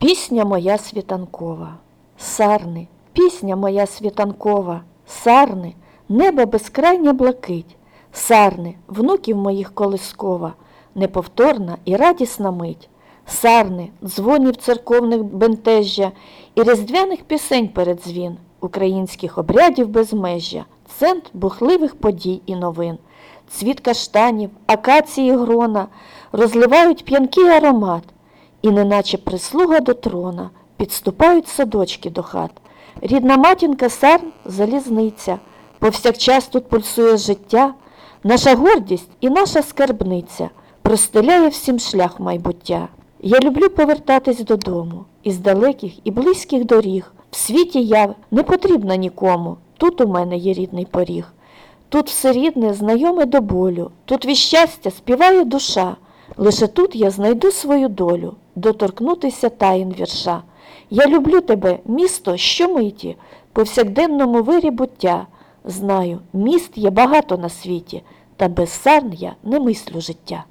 Пісня моя світанкова, Сарни, пісня моя світанкова, Сарни, небо безкрайнє блакить, Сарни, внуків моїх колискова, неповторна і радісна мить, Сарни, дзвонів церковних бентежжя і різдвяних пісень передзвін, українських обрядів безмежжя, центр бухливих подій і новин. Цвіт каштанів, акації грона розливають п'янкий аромат, і неначе прислуга до трона підступають садочки до хат. Рідна матінка Сарн – залізниця, повсякчас тут пульсує життя, наша гордість і наша скарбниця простеляє всім шлях майбуття. Я люблю повертатись додому, із далеких і близьких доріг. В світі я не потрібна нікому, тут у мене є рідний поріг. Тут все рідне, знайоме до болю, тут від щастя співає душа. Лише тут я знайду свою долю, доторкнутися таїн вірша. Я люблю тебе, місто, щомиті, повсякденному вирі буття. Знаю, міст є багато на світі, та без Сарн я не мислю життя.